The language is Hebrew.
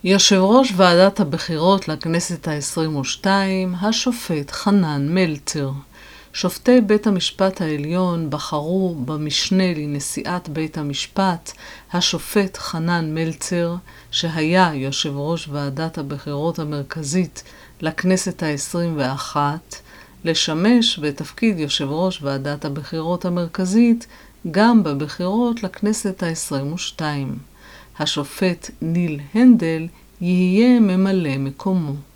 יושב ראש ועדת הבחירות לכנסת ה-22, השופט חנן מלצר. שופטי בית המשפט העליון בחרו במשנה לנשיאת בית המשפט, השופט חנן מלצר, שהיה יושב ראש ועדת הבחירות המרכזית לכנסת ה-21, לשמש בתפקיד יושב ראש ועדת הבחירות המרכזית גם בבחירות לכנסת ה-22. השופט ניל הנדל יהיה ממלא מקומו.